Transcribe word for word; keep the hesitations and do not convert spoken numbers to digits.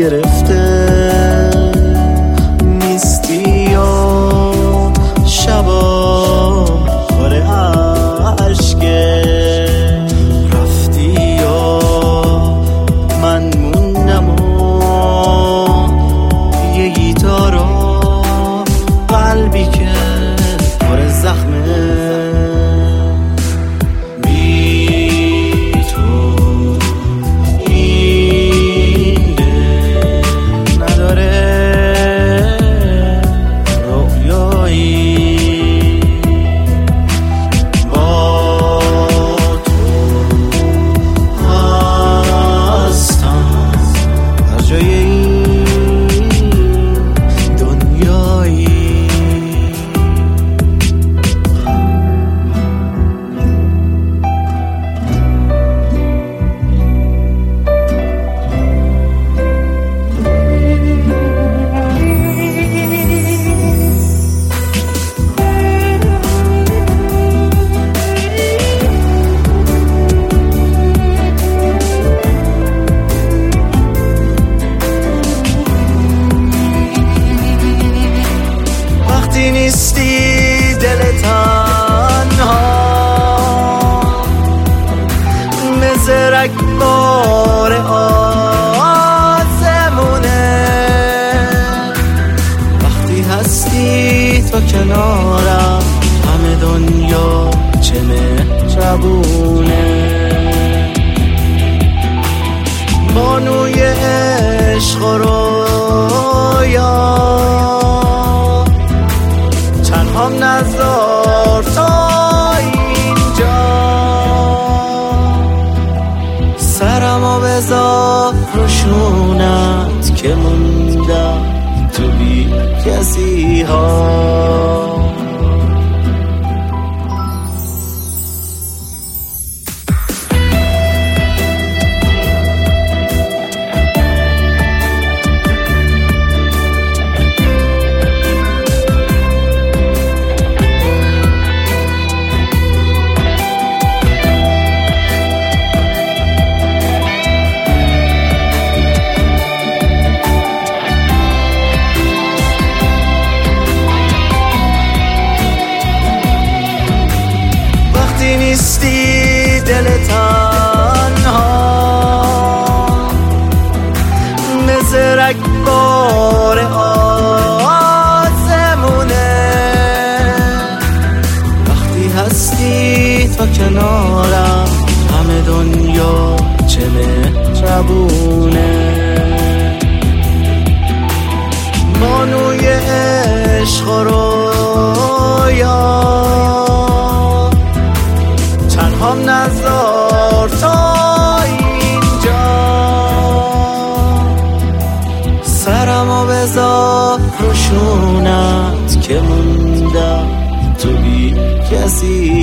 گرفته نیستی و شبا پر عشقه رفتی و من موندم و یه گیتار و قلبی که پر زخمه نیستی دل تنها مزرک بار آسمونه وقتی هستی تو کنارم همه دنیا چه مهربونه بانوی عشق و رویا هم نذار تا اینجا سرمو بذار روشونت که موندم تو بی کسی ها نیستی دل تنها مزرک بار آسمونه وقتی هستی تو کنارم همه دنیا چه مهربونه بانوی عشق و رویا هم نذار تا اینجا سرمو بذار روشونت که موندم تو بی کسی